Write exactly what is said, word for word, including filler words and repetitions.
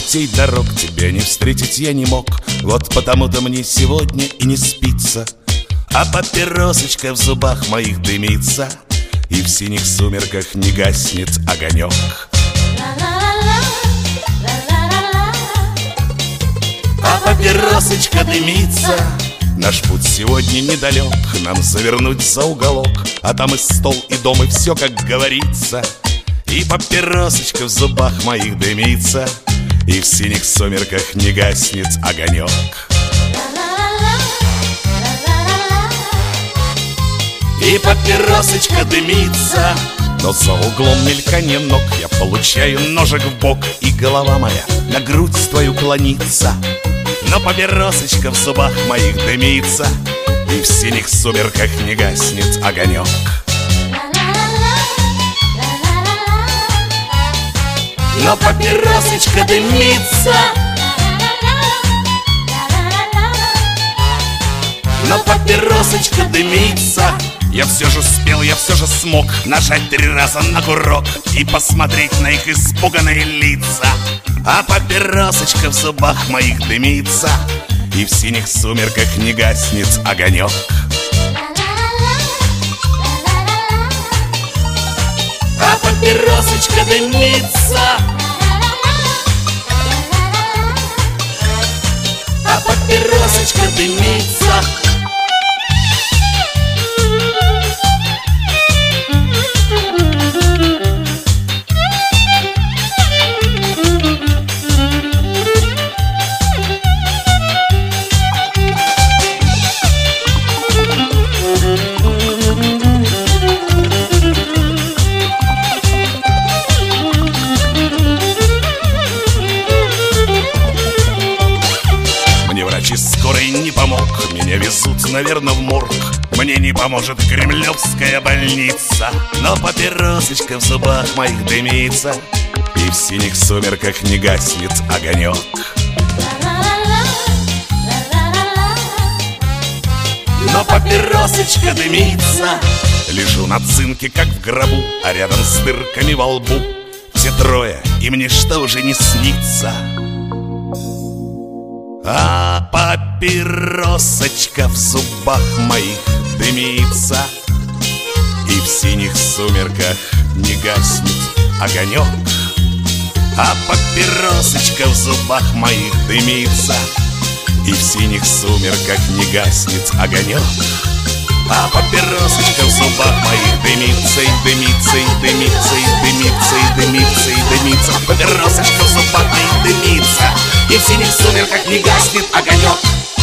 путей дорог тебя не встретить я не мог. Вот потому-то мне сегодня и не спится, а папиросочка в зубах моих дымится, и в синих сумерках не гаснет огонек. А папиросочка дымится. Наш путь сегодня недалек, нам завернуть за уголок, а там и стол, и дом, и все, как говорится. И папиросочка в зубах моих дымится, и в синих сумерках не гаснет огонек. И папиросочка дымится, но за углом мельканье ног я получаю ножик в бок, и голова моя на грудь твою клонится. Но папиросочка в зубах моих дымится, и в синих сумерках не гаснет огонек. Но папиросочка дымится, но папиросочка дымится. Я все же спел, я все же смог нажать три раза на курок и посмотреть на их испуганные лица. А папиросочка в зубах моих дымится, и в синих сумерках не гаснет огонек. А папиросочка дымится, а папиросочка дымится. Врач из скорой не помог, меня везут, наверное, в морг. Мне не поможет кремлевская больница, но папиросочка в зубах моих дымится, и в синих сумерках не гаснет огонек. Но папиросочка дымится. Лежу на цинке, как в гробу, а рядом с дырками во лбу все трое, и мне что уже не снится. А папиросочка в зубах моих дымится, и в синих сумерках не гаснет огонек. А папиросочка в зубах моих дымится, и в синих сумерках не гаснет огонек. А папиросочка в зубах моих дымится, и дымится, и дымится, и дымится, и дымится, и дымится. Папиросочка в зубах моих дымится, и в синих сумерках не гаснет огонек.